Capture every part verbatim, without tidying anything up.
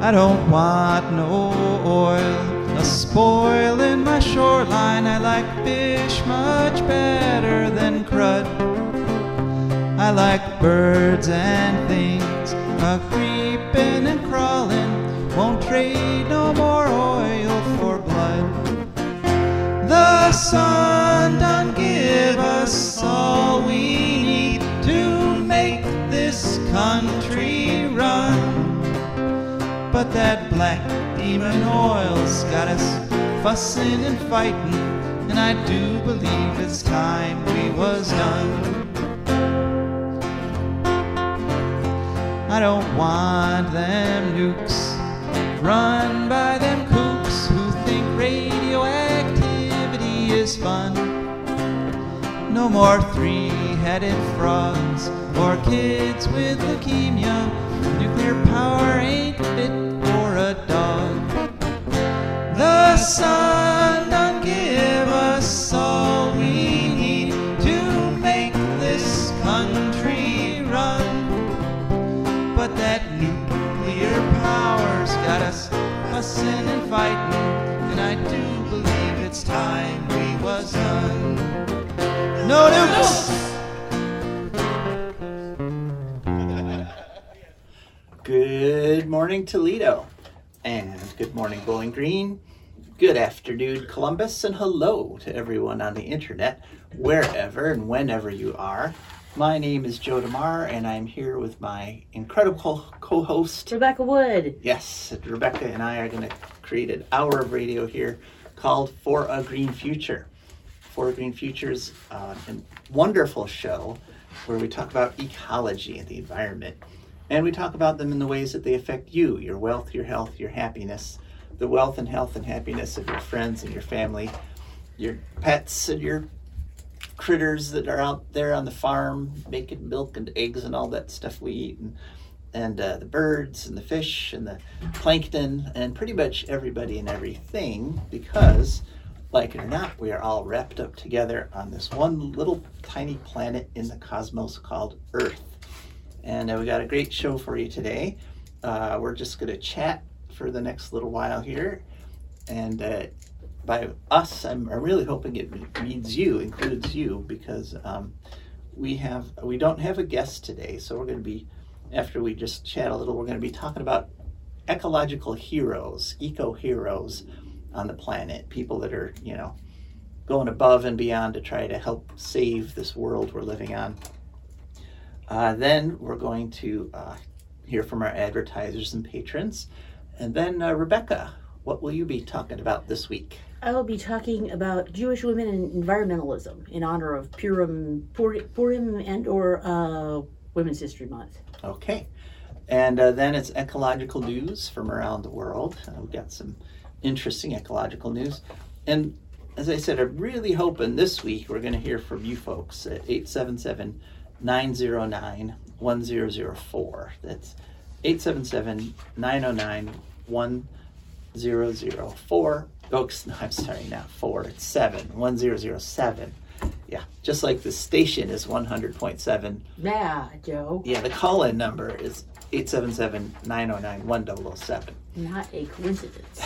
I don't want no oil, a spoil in my shoreline. I like fish much better than crud. I like birds and things a creeping and crawling. Won't trade no more oil for blood. The sun done give us all we need to make this country run. But that black demon oil's got us fussing and fighting, and I do believe it's time we was done. I don't want them nukes run by them kooks who think radioactivity is fun. No more three-headed frogs or kids with leukemia. Nuclear power ain't fit for a dog. The sun done give us all we need to make this country run. But that nuclear power's got us fussing and fighting, and I do believe it's time we was done. No nukes! Good morning, Toledo, and good morning, Bowling Green. Good afternoon, Columbus, and hello to everyone on the internet, wherever and whenever you are. My name is Joe DeMar, and I'm here with my incredible co-host, Rebecca Wood. Yes, Rebecca and I are going to create an hour of radio here called For a Green Future. For a Green Future is uh, a wonderful show where we talk about ecology and the environment. And we talk about them in the ways that they affect you, your wealth, your health, your happiness, the wealth and health and happiness of your friends and your family, your pets and your critters that are out there on the farm making milk and eggs and all that stuff we eat, and, and uh, the birds and the fish and the plankton and pretty much everybody and everything, because, like it or not, we are all wrapped up together on this one little tiny planet in the cosmos called Earth. And uh, we got a great show for you today. Uh, we're just going to chat for the next little while here. And uh, by us, I'm, I'm really hoping it means you, includes you, because um, we have we don't have a guest today. So we're going to be, after we just chat a little, we're going to be talking about ecological heroes, eco-heroes on the planet. People that are, you know, going above and beyond to try to help save this world we're living on. Uh, then we're going to uh, hear from our advertisers and patrons. And then, uh, Rebecca, what will you be talking about this week? I will be talking about Jewish women and environmentalism in honor of Purim, Purim and or uh, Women's History Month. Okay. And uh, then it's ecological news from around the world. Uh, we've got some interesting ecological news. And as I said, I'm really hoping this week we're going to hear from you folks at eight seven seven, nine zero nine, one zero zero four. That's eight seven seven, nine zero nine, one zero zero four. Oh, no, I'm sorry, not four, it's seven, one zero zero seven. Yeah, just like the station is one hundred point seven. Yeah, Joe. Yeah, the call-in number is eight seven seven, nine zero nine, one zero zero seven. Not a coincidence.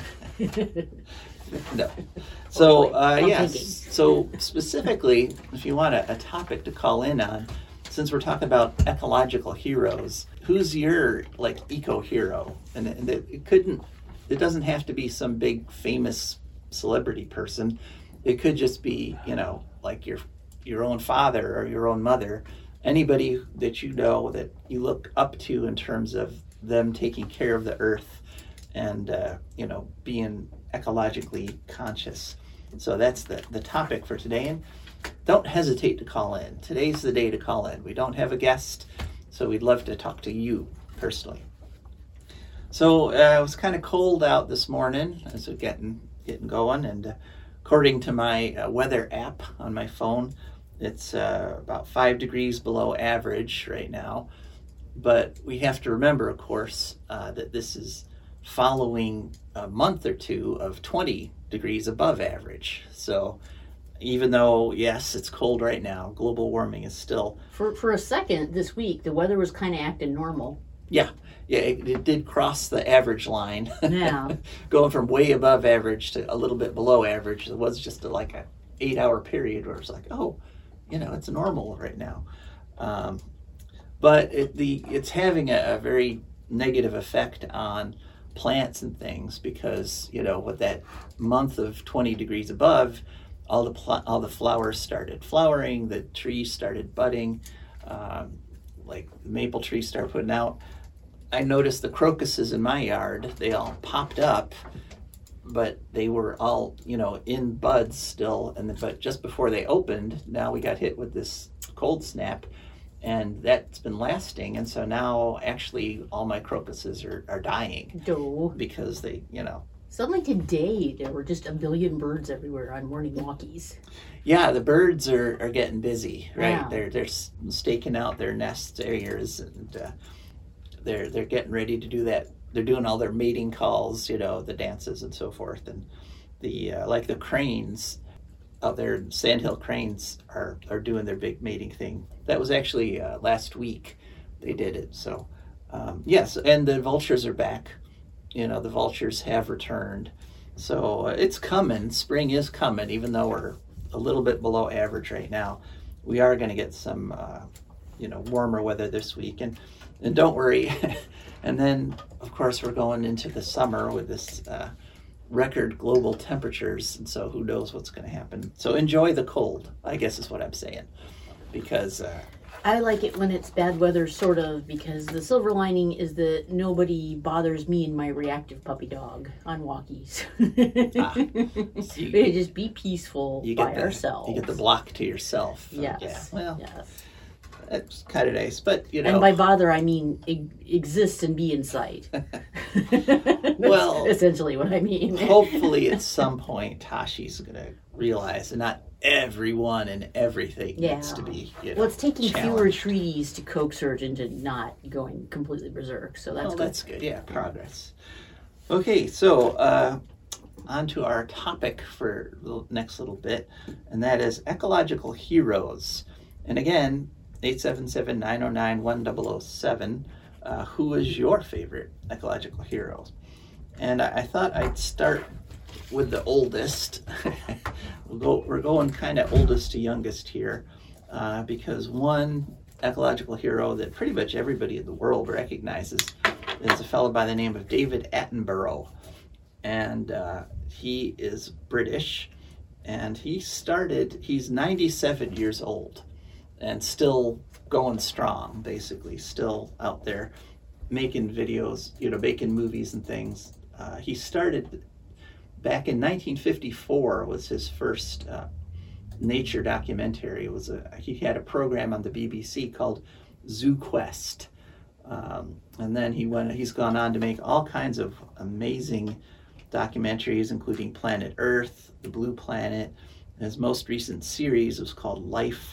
No. So, uh, I'm yes. thinking. So, specifically, if you want a, a topic to call in on, since we're talking about ecological heroes, who's your, like, eco-hero? And, and it, it couldn't, it doesn't have to be some big, famous celebrity person. It could just be, you know, like your your own father or your own mother. Anybody that you know that you look up to in terms of them taking care of the earth and, uh, you know, being ecologically conscious. So that's the, the topic for today. And don't hesitate to call in. Today's the day to call in. We don't have a guest, so we'd love to talk to you personally. So uh, it was kind of cold out this morning as we're getting, getting going. And uh, according to my uh, weather app on my phone, it's uh, about five degrees below average right now. But we have to remember, of course, uh, that this is following a month or two of twenty degrees above average. So even though, yes, it's cold right now, global warming is still... For for a second this week, the weather was kind of acting normal. Yeah, yeah, it, it did cross the average line. Yeah. Going from way above average to a little bit below average. It was just a, like a eight hour period where it's like, oh, you know, it's normal right now. Um, but it, the it's having a, a very negative effect on plants and things because, you know, with that month of twenty degrees above, all the pl- all the flowers started flowering, the trees started budding, um, like the maple trees started putting out. I noticed the crocuses in my yard, they all popped up, but they were all, you know, in buds still. And the, but just before they opened, now we got hit with this cold snap, and that's been lasting. And so now actually all my crocuses are, are dying No. because they, you know. Suddenly today, there were just a billion birds everywhere on morning walkies. Yeah, the birds are, are getting busy, right? Yeah. They're they're staking out their nest areas, and uh, they're they're getting ready to do that. They're doing all their mating calls, you know, the dances and so forth, and the uh, like the cranes out there, sandhill cranes are are doing their big mating thing. That was actually uh, last week they did it. So um, yes, and the vultures are back. You know, the vultures have returned. So uh, it's coming. Spring is coming, even though we're a little bit below average right now. We are going to get some, uh, you know, warmer weather this week. And, and don't worry. And then, of course, we're going into the summer with this uh, record global temperatures. And so who knows what's going to happen. So enjoy the cold, I guess is what I'm saying. Because... Uh, I like it when it's bad weather, sort of, because the silver lining is that nobody bothers me and my reactive puppy dog on walkies. ah, so you, We just be peaceful you by get the, ourselves. You get the block to yourself. Yes. Yeah, well, yes. that's kind of nice. But, you know. And by bother, I mean e- exist and be in sight. That's Well, essentially what I mean. Hopefully at some point Tashi's going to realize that not everyone and everything Yeah. needs to be, you know, Well, it's taking fewer challenged. treaties to coax her into not going completely berserk, so that's Well, good. that's good. Yeah, progress. Okay, so uh, on to our topic for the next little bit, and that is ecological heroes. And again, eight seven seven, nine oh nine, one zero zero seven, uh, who is your favorite ecological hero? And I, I thought I'd start with the oldest. we'll go, we're going kind of oldest to youngest here, uh, because one ecological hero that pretty much everybody in the world recognizes is a fellow by the name of David Attenborough. And uh, he is British, and he started, he's ninety-seven years old and still going strong, basically, still out there making videos, you know, making movies and things. Uh, he started back in nineteen fifty-four was his first uh, nature documentary. It was a, he had a program on the B B C called Zoo Quest. Um, and then he went, he's gone on to make all kinds of amazing documentaries, including Planet Earth, The Blue Planet. His most recent series was called Life.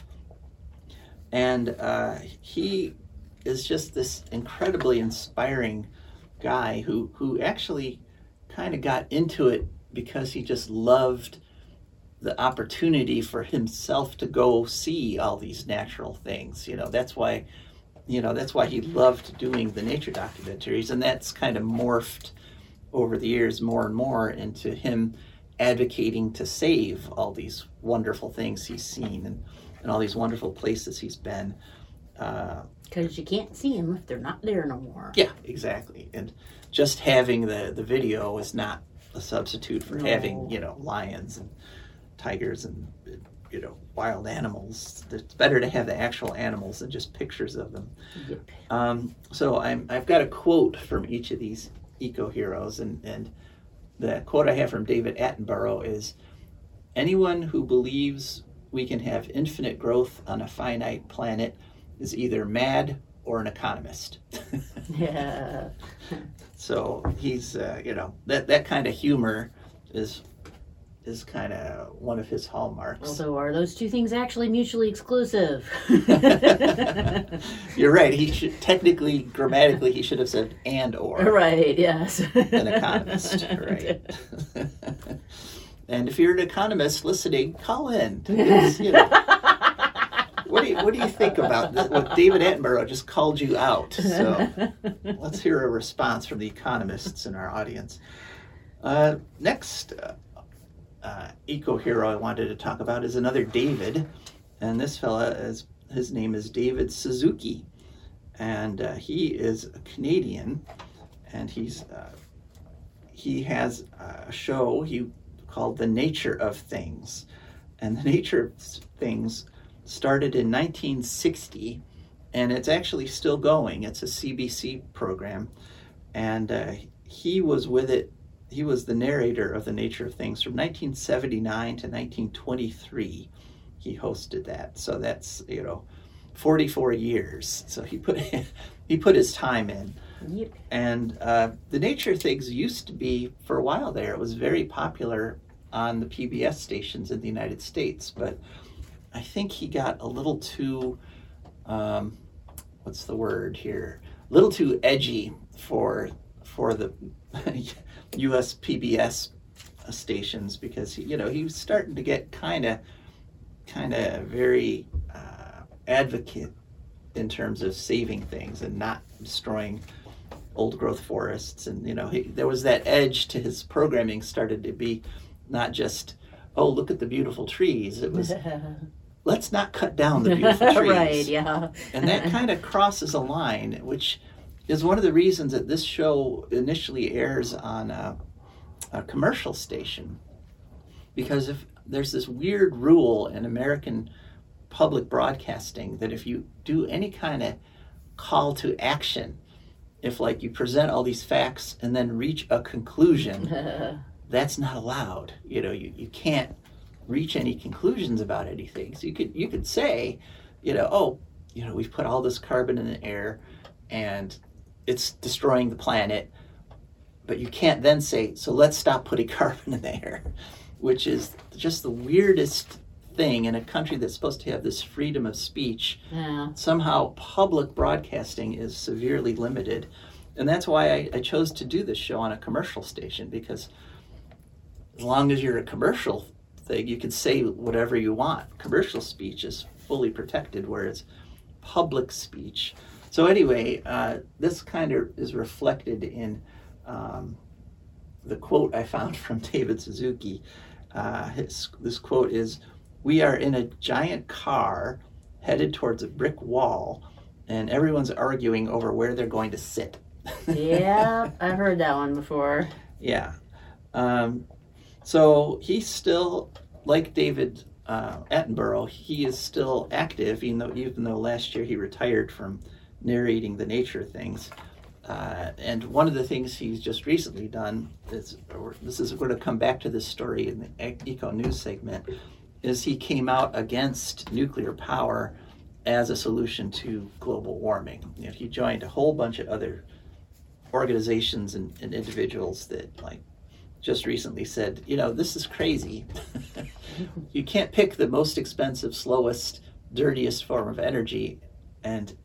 And uh, he is just this incredibly inspiring guy who, who actually kind of got into it because he just loved the opportunity for himself to go see all these natural things. You know, that's why, you know, that's why he loved doing the nature documentaries. And that's kind of morphed over the years more and more into him advocating to save all these wonderful things he's seen and, and all these wonderful places he's been. Uh, Because you can't see them if they're not there no more. yeah, exactly. And just having the, the video is not a substitute for No. having, you know, lions and tigers and, you know, wild animals. It's better to have the actual animals than just pictures of them. Yep. Um, so I'm, I've got a quote from each of these eco-heroes, and, and the quote I have from David Attenborough is, "Anyone who believes we can have infinite growth on a finite planet is either mad or an economist." Yeah. So he's, uh, you know, that, that kind of humor is is kind of one of his hallmarks. Although, are those two things actually mutually exclusive? You're right. He should technically, grammatically, he should have said and or. Right, yes. An economist, right? And if you're an economist listening, call in. Because, you know, what do you, what do you think about this? What David Attenborough just called you out? So let's hear a response from the economists in our audience. Uh, next uh, uh, eco-hero I wanted to talk about is another David, and this fella is his name is David Suzuki, and uh, he is a Canadian, and he's uh, he has a show he called The Nature of Things, and The Nature of Things started in nineteen sixty, and it's actually still going. It's a C B C program, and uh, he was with it. He was the narrator of The Nature of Things from nineteen seventy-nine to nineteen twenty-three. He hosted that, so that's, you know, forty-four years. So he put he put his time in. Yep. And uh, The Nature of Things used to be, for a while there, it was very popular on the P B S stations in the United States, but I think he got a little too, um, what's the word here? A little too edgy for for the U S P B S stations, because he, you know, he was starting to get kind of kind of very uh, advocate in terms of saving things and not destroying old growth forests, and you know, he, there was that edge to his programming. Started to be not just, oh, look at the beautiful trees. It was, let's not cut down the beautiful trees. Right, yeah. And that kind of crosses a line, which is one of the reasons that this show initially airs on a, a commercial station. Because if there's this weird rule in American public broadcasting that if you do any kind of call to action, if like you present all these facts and then reach a conclusion, that's not allowed. You know, you, you can't reach any conclusions about anything. So you could you could say, you know, oh, you know, we've put all this carbon in the air and it's destroying the planet, but you can't then say, so let's stop putting carbon in the air, which is just the weirdest thing in a country that's supposed to have this freedom of speech. Yeah. Somehow public broadcasting is severely limited. And that's why I, I chose to do this show on a commercial station, because as long as you're a commercial thing, you can say whatever you want. Commercial speech is fully protected, whereas public speech. So anyway, uh, this kind of is reflected in um, the quote I found from David Suzuki. Uh, his, this quote is, "We are in a giant car headed towards a brick wall, and everyone's arguing over where they're going to sit." Yeah, I've heard that one before. Yeah. Um, so he's still, like David uh, Attenborough, he is still active, even though, even though last year he retired from narrating The Nature of Things. Uh, and one of the things he's just recently done is, or this is, we're going to come back to this story in the Eco News segment, is he came out against nuclear power as a solution to global warming. You know, he joined a whole bunch of other organizations and, and individuals that, like, just recently said, you know, this is crazy. You can't pick the most expensive, slowest, dirtiest form of energy and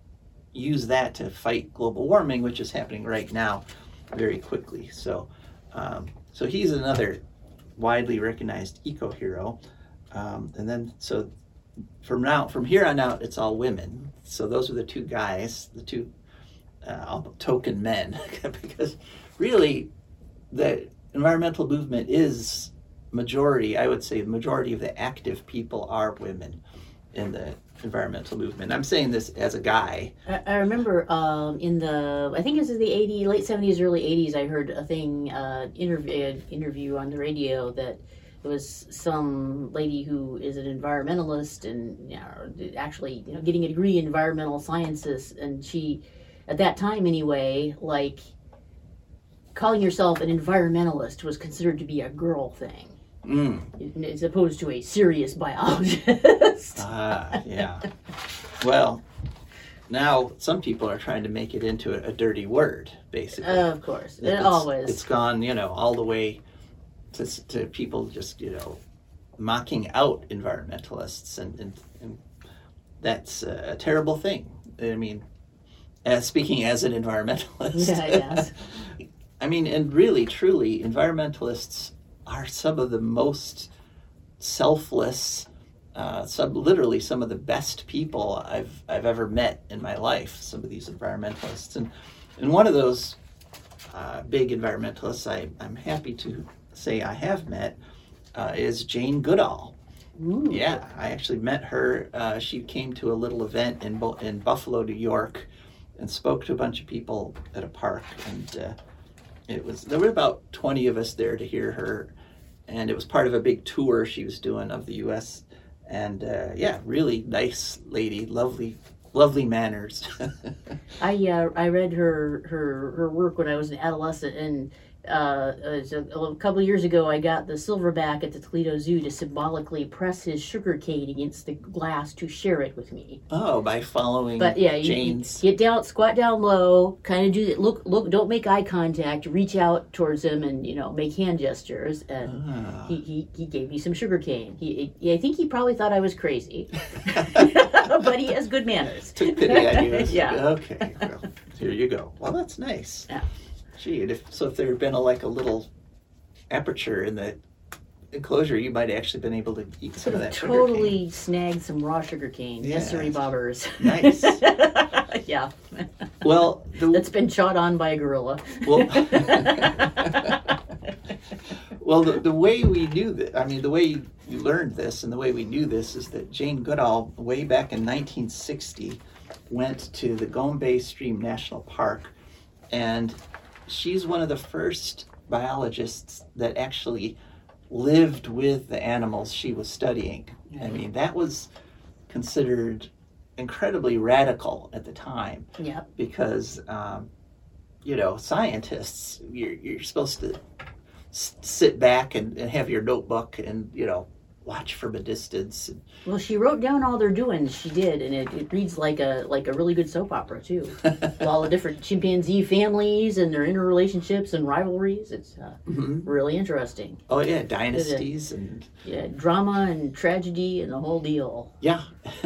use that to fight global warming, which is happening right now very quickly. So, um, so he's another widely recognized eco-hero. Um, and then, so from now, from here on out, it's all women. So those are the two guys, the two uh, token men, because really the environmental movement is majority, I would say the majority of the active people are women in the environmental movement. I'm saying this as a guy. I, I remember um, in the, I think this is the eighties, late seventies, early eighties, I heard a thing, uh, interview, interview on the radio that there was some lady who is an environmentalist and, you know, actually, you know, getting a degree in environmental sciences, and she, at that time anyway, like, calling yourself an environmentalist was considered to be a girl thing. Mm. As opposed to a serious biologist. Ah, yeah. Well, now some people are trying to make it into a, a dirty word, basically. Uh, of course, it it's, always. It's gone, you know, all the way to, to people just, you know, mocking out environmentalists, and, and, and that's a terrible thing. I mean, as speaking as an environmentalist. Yeah, yes. I mean, and really, truly, environmentalists are some of the most selfless, uh, some literally some of the best people I've I've ever met in my life. Some of these environmentalists, and and one of those uh, big environmentalists I I'm happy to say I have met uh, is Jane Goodall. Ooh. Yeah, I actually met her. Uh, she came to a little event in Bo- in Buffalo, New York, and spoke to a bunch of people at a park. And uh, it was there were about twenty of us there to hear her, and it was part of a big tour she was doing of the U S And uh, yeah, really nice lady, lovely, lovely manners. I uh, I read her, her her work when I was an adolescent, and uh, a, a couple of years ago I got the silverback at the Toledo Zoo to symbolically press his sugar cane against the glass to share it with me. Oh, by following But yeah, you, Jane's. you get down, squat down low, kind of do that. Look, look, don't make eye contact. Reach out towards him, and you know, make hand gestures. And Ah. he, he he gave me some sugar cane. He, he I think he probably thought I was crazy, but he has good manners. Took pity on you. Yeah. Okay. Well, here you go. Well, that's nice. Yeah. Gee, and if so, if there had been a, like a little aperture in the enclosure, you might have actually been able to eat some of that sugar cane. Totally snagged some raw sugar cane. Yeah. Yes, sirree bobbers. Nice. Yeah. Well, the, That's been shot on by a gorilla. well, well, the, the way we knew that, I mean, the way you learned this and the way we knew this is that Jane Goodall, way back in nineteen sixty, went to the Gombe Stream National Park, and she's one of the first biologists that actually lived with the animals she was studying. I mean, that was considered incredibly radical at the time. Yeah. Because, um, you know, scientists, you're, you're supposed to s- sit back and, and have your notebook and, you know, watch from a distance. And, Well, she wrote down all they're doing. She did, and it, it reads like a like a really good soap opera too. With all the different chimpanzee families and their interrelationships and rivalries. It's uh, Mhm. really interesting. Oh, yeah, dynasties and, Yeah, drama and tragedy and the whole deal. yeah.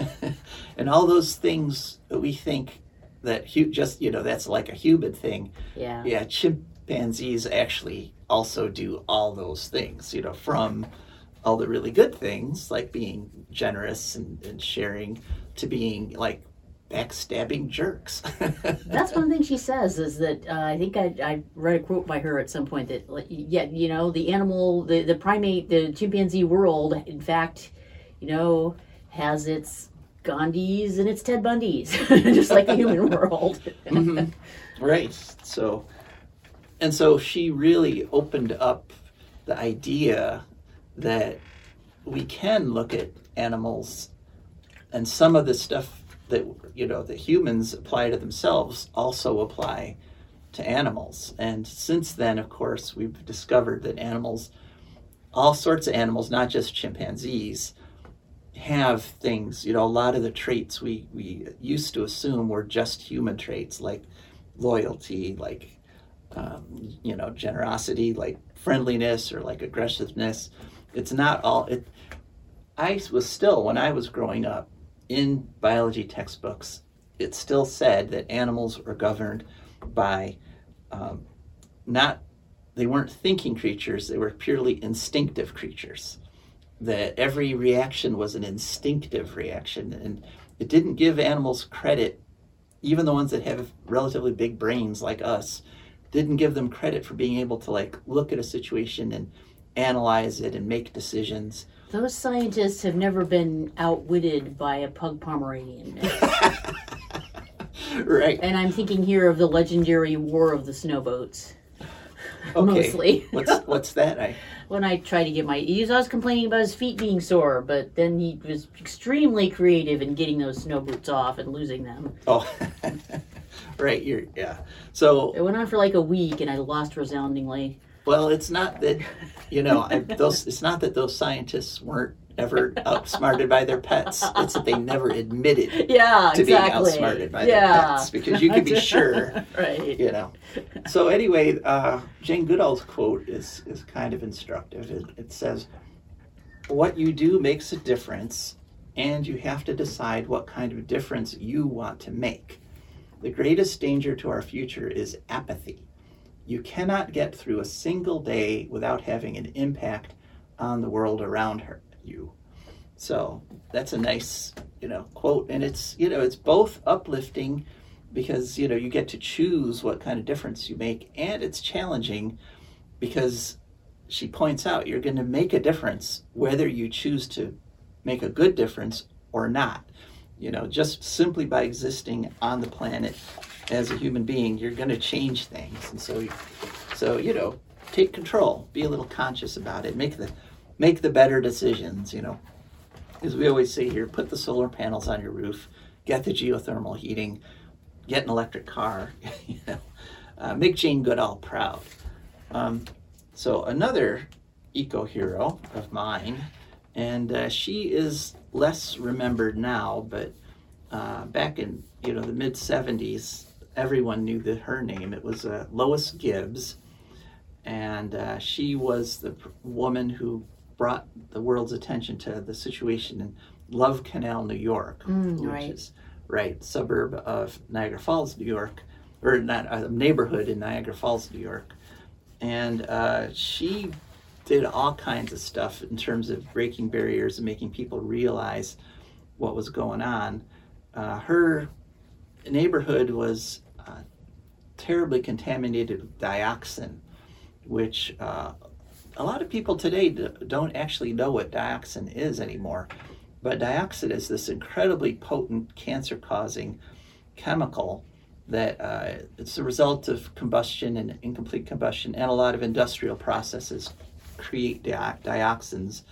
And all those things that we think that hu- just, you know, that's like a human thing. Yeah. Yeah, chimpanzees actually also do all those things, you know, from all the really good things like being generous and, and sharing to being like backstabbing jerks. That's one thing she says is that uh, I think I, I read a quote by her at some point that, like, yeah, you know, the animal, the, the primate, the chimpanzee world, in fact, you know, has its Gandhis and its Ted Bundys, just like the human world. Mhm. Right. So, and so she really opened up the idea that we can look at animals and some of the stuff that, you know, that humans apply to themselves also apply to animals. And since then, of course, we've discovered that animals, all sorts of animals, not just chimpanzees, have things, you know, a lot of the traits we, we used to assume were just human traits, like loyalty, like, um, you know, generosity, like friendliness or like aggressiveness. It's not all, it, I was still, when I was growing up, in biology textbooks, it still said that animals were governed by um, not, they weren't thinking creatures, they were purely instinctive creatures. That every reaction was an instinctive reaction, and it didn't give animals credit, even the ones that have relatively big brains like us, didn't give them credit for being able to like look at a situation and analyze it and make decisions. Those scientists have never been outwitted by a pug Pomeranian. Right. And I'm thinking here of the legendary War of the Snowboats. Okay. Mostly. what's what's that? I When I tried to get my, he was always complaining about his feet being sore, but then he was extremely creative in getting those snow boots off and losing them. oh, right. You're yeah. So It went on for like a week, and I lost resoundingly. well, it's not that you know I, those. It's not that those scientists weren't ever outsmarted by their pets. It's that they never admitted Yeah, to exactly. being outsmarted by yeah. their pets, because you can be sure. Right. You know. So anyway, uh, Jane Goodall's quote is is kind of instructive. It, it says, "What you do makes a difference, and you have to decide what kind of difference you want to make. The greatest danger to our future is apathy. You cannot get through a single day without having an impact on the world around her, you." So that's a nice, you know, quote. And it's, you know, it's both uplifting because, you know, you get to choose what kind of difference you make, and it's challenging because she points out you're going to make a difference whether you choose to make a good difference or not. You know, just simply by existing on the planet as a human being, you're going to change things. And so, so you know, take control, be a little conscious about it, make the make the better decisions, you know. As we always say here, put the solar panels on your roof, get the geothermal heating, get an electric car, you know, uh, make Jane Goodall proud. Um, so another eco-hero of mine, and uh, she is less remembered now, but uh, back in, you know, the mid seventies, everyone knew the, her name. It was uh, Lois Gibbs, and uh, she was the p- woman who brought the world's attention to the situation in Love Canal, New York, Mm, which right. is right suburb of Niagara Falls, New York, or not a neighborhood in Niagara Falls, New York. And uh, she did all kinds of stuff in terms of breaking barriers and making people realize what was going on. Uh, her neighborhood was uh, terribly contaminated with dioxin, which uh, a lot of people today d- don't actually know what dioxin is anymore. But dioxin is this incredibly potent cancer-causing chemical that uh, it's a result of combustion and incomplete combustion, and a lot of industrial processes create di- dioxins.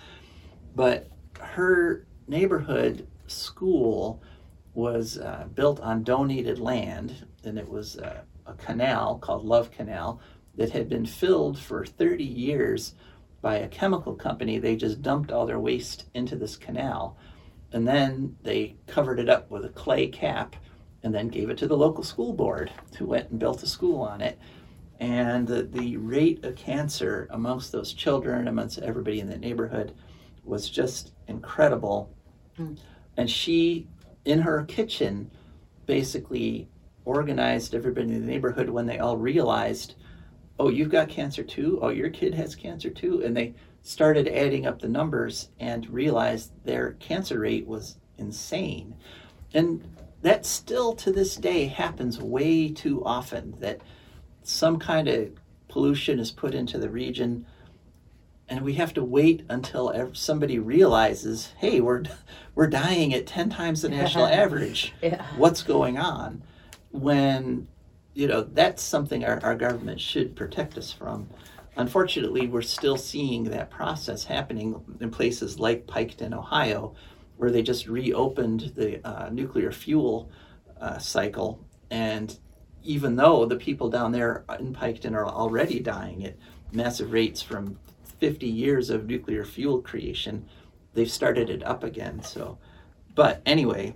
But her neighborhood school was uh, built on donated land, and it was uh, a canal called Love Canal that had been filled for thirty years by a chemical company. They just dumped all their waste into this canal, and then they covered it up with a clay cap and then gave it to the local school board, who went and built a school on it. And the, the rate of cancer amongst those children, amongst everybody in the neighborhood, was just incredible. Mm. And she, in her kitchen, basically organized everybody in the neighborhood when they all realized, oh, you've got cancer too? Oh, your kid has cancer too? And they started adding up the numbers and realized their cancer rate was insane. And that still to this day happens way too often, that some kind of pollution is put into the region and we have to wait until ev- somebody realizes, hey, we're we're dying at ten times the national average. Yeah. What's going on? When, you know, that's something our, our government should protect us from. Unfortunately, we're still seeing that process happening in places like Piketon, Ohio, where they just reopened the uh, nuclear fuel uh, cycle. And even though the people down there in Piketon are already dying at massive rates from fifty years of nuclear fuel creation, they've started it up again. So, but anyway,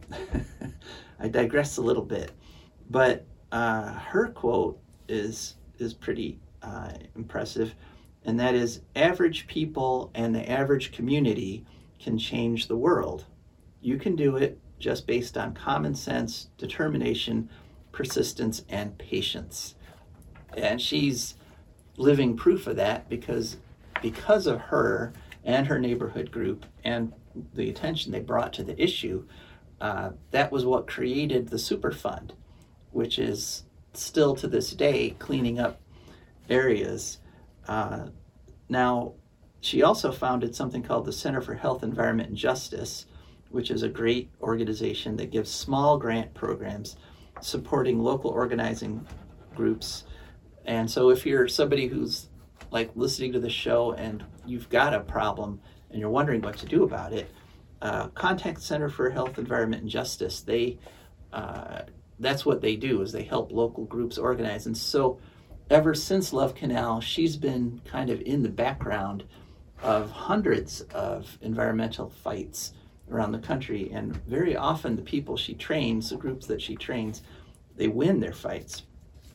I digress a little bit. But uh, her quote is is pretty uh, impressive, and that is, average people and the average community can change the world. You can do it just based on common sense, determination, persistence, and patience. And she's living proof of that because because of her and her neighborhood group and the attention they brought to the issue, uh, that was what created the Superfund, which is still to this day cleaning up areas. Uh, now, she also founded something called the Center for Health, Environment, and Justice, which is a great organization that gives small grant programs supporting local organizing groups. And so if you're somebody who's like listening to the show and you've got a problem and you're wondering what to do about it, uh, contact Center for Health, Environment, and Justice. They uh, that's what they do, is they help local groups organize. And so ever since Love Canal, she's been kind of in the background of hundreds of environmental fights around the country. And very often the people she trains, the groups that she trains, they win their fights.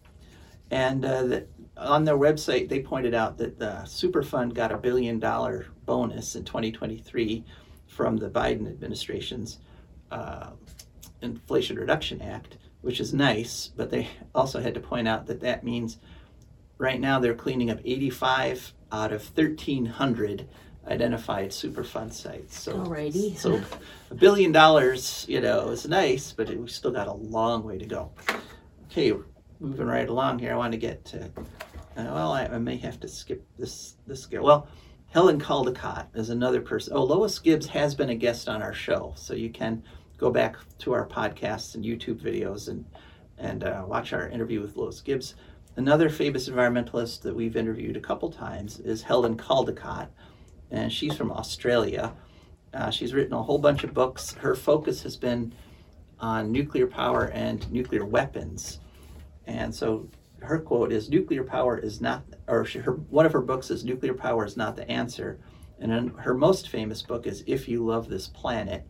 And uh, the, on their website, they pointed out that the Superfund got a billion dollar bonus in twenty twenty-three from the Biden administration's uh, Inflation Reduction Act, which is nice, but they also had to point out that that means right now they're cleaning up eighty-five out of thirteen hundred identified Superfund sites. So, Alrighty. so a billion dollars, you know, is nice, but it, we still got a long way to go. Okay, moving right along here. I want to get to, uh, well, I, I may have to skip this this skill. Well, Helen Caldicott is another person. Oh, Lois Gibbs has been a guest on our show, so you can go back to our podcasts and YouTube videos and and uh, watch our interview with Lois Gibbs. Another famous environmentalist that we've interviewed a couple times is Helen Caldicott, and she's from Australia. Uh, she's written a whole bunch of books. Her focus has been on nuclear power and nuclear weapons. And so her quote is, nuclear power is not, or she, her, one of her books is Nuclear Power is Not the Answer. And then her most famous book is If You Love This Planet.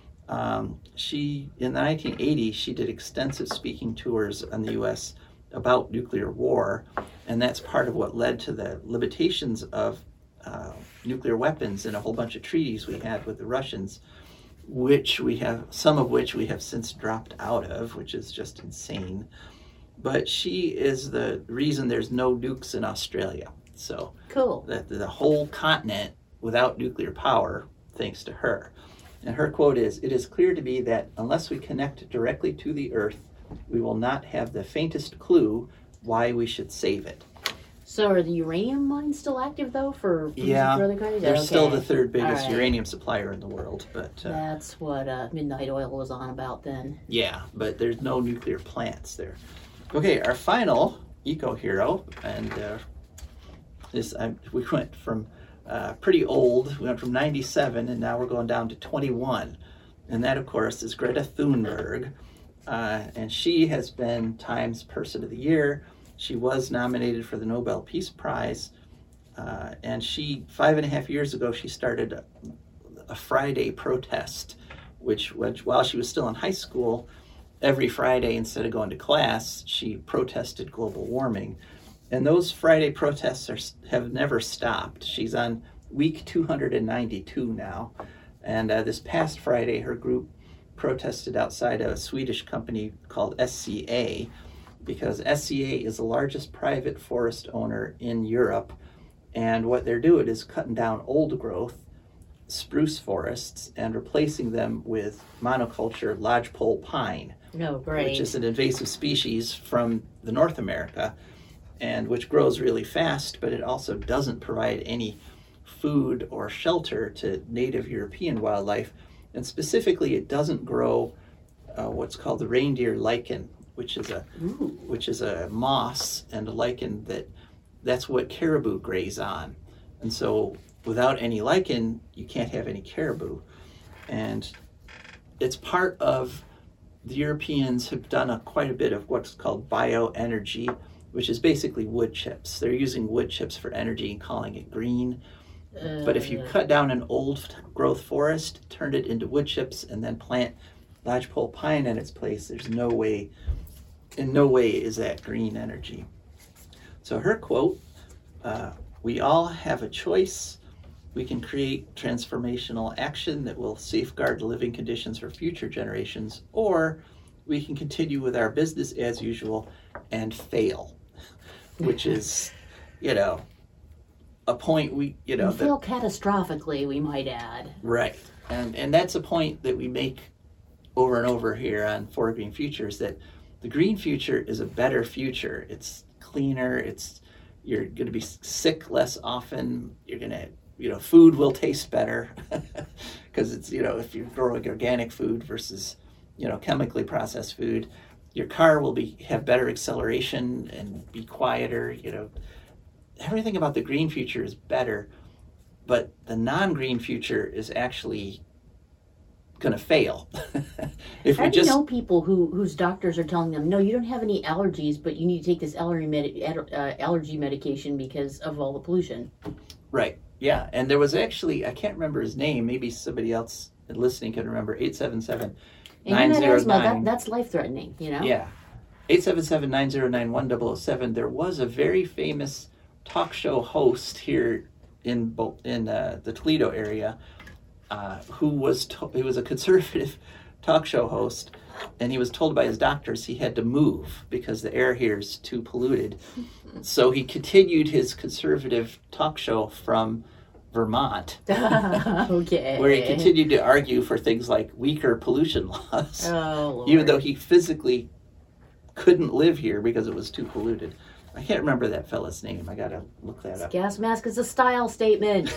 Um, she, in the nineteen eighties, she did extensive speaking tours in the U S about nuclear war, and that's part of what led to the limitations of uh, nuclear weapons and a whole bunch of treaties we had with the Russians, which we have, some of which we have since dropped out of, which is just insane. But she is the reason there's no nukes in Australia. So Cool. the, the whole continent without nuclear power, thanks to her. And her quote is, "It is clear to me that unless we connect directly to the earth, we will not have the faintest clue why we should save it." So are the uranium mines still active though for producing Yeah, further countries? they're Okay. still the third biggest All right. uranium supplier in the world. But uh, That's what uh, Midnight Oil was on about then. yeah, but there's no nuclear plants there. Okay, our final eco-hero, and uh, this I, we went from uh, pretty old, we went from ninety-seven, and now we're going down to twenty-one. And that, of course, is Greta Thunberg. Uh, and she has been Times Person of the Year. She was nominated for the Nobel Peace Prize. Uh, and she, five and a half years ago, she started a, a Friday protest, which, which while she was still in high school, every Friday, instead of going to class, she protested global warming. And those Friday protests are, have never stopped. She's on week two hundred ninety-two now. And uh, this past Friday, her group protested outside a Swedish company called S C A, because S C A is the largest private forest owner in Europe. And what they're doing is cutting down old growth spruce forests and replacing them with monoculture lodgepole pine, No, great. which is an invasive species from the North America, and which grows really fast, but it also doesn't provide any food or shelter to native European wildlife. And specifically, it doesn't grow uh, what's called the reindeer lichen, which is a Ooh. which is a moss and a lichen that that's what caribou graze on. And so without any lichen, you can't have any caribou. And it's part of, the Europeans have done a, quite a bit of what's called bioenergy, which is basically wood chips. They're using wood chips for energy and calling it green. Uh, But if you cut down an old growth forest, turn it into wood chips, and then plant lodgepole pine in its place, there's no way, in no way is that green energy. So her quote, uh, "We all have a choice. We can create transformational action that will safeguard living conditions for future generations, or we can continue with our business as usual and fail," which is, you know, a point we, you know, and fail catastrophically, we might add. right. And and that's a point that we make over and over here on For Green Futures, that the green future is a better future. It's cleaner. It's, you're going to be sick less often. You're going to, you know, food will taste better because it's, you know, if you're growing organic food versus, you know, chemically processed food, your car will be have better acceleration and be quieter. You know, everything about the green future is better, but the non-green future is actually going to fail. If How we do you just know people who whose doctors are telling them, no, you don't have any allergies, but you need to take this allergy, med- uh, allergy medication because of all the pollution? right, yeah, and there was actually, I can't remember his name. Maybe somebody else listening can remember. eight seven seven And nine you had zero asthma, that, nine. that's life-threatening, you know? Yeah, eight seven seven nine zero nine one zero zero seven. There was a very famous talk show host here in Bo- in uh, the Toledo area, uh, who was to- he was a conservative talk show host, and he was told by his doctors he had to move because the air here is too polluted. So he continued his conservative talk show from Vermont, Okay. where he continued to argue for things like weaker pollution laws, Oh, Lord. even though he physically couldn't live here because it was too polluted. I can't remember that fella's name. I gotta look that up. Gas mask is a style statement.